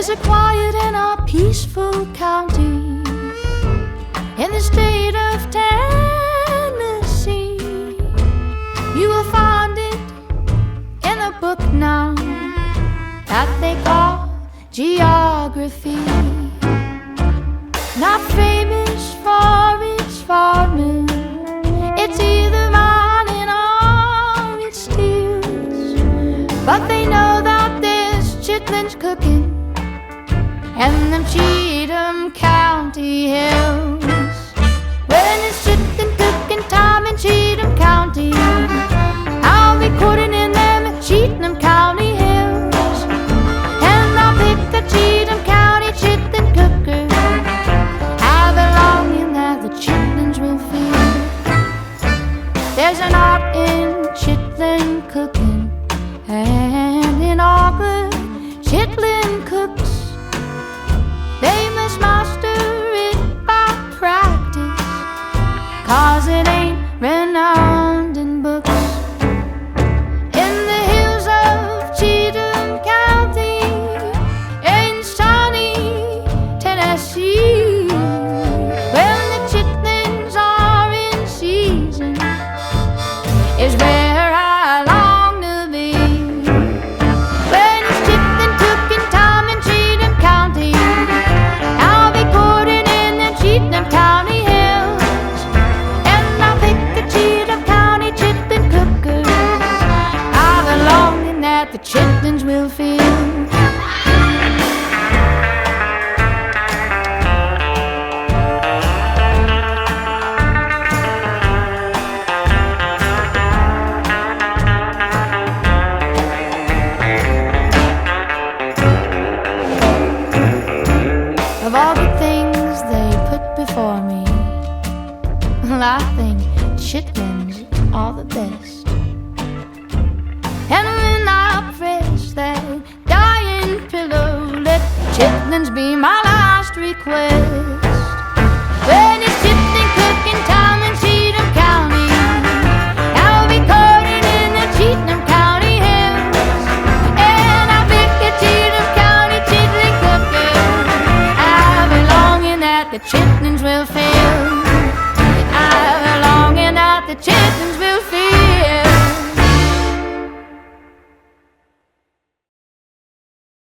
There's a quiet and a peaceful county in the state of Tennessee. You will find it in a book now that they call geography. Not famous for its farming, it's either mining or it steals. But they know that there's chitlins cooking and them Cheatham County hills. When it's chitlin cooking time in Cheatham County, I'll be quoting in them Cheatham County hills. And I'll pick the Cheatham County chitlin cooker, how the longing that the chitlins will feel. There's an art in chitlin cooking, and in all good chitlin cooks, they must master it by practice, 'cause it ain't renowned in books. In the hills of Cheatham County, in sunny Tennessee, when the chitlins are in season, is where I long to be. When it's chitlin cooking time in Cheatham County, I'll be courting in the Cheatham County hills. And I'll pick the Cheatham County chitlin cooker, I've a longing that the chitlins will feel.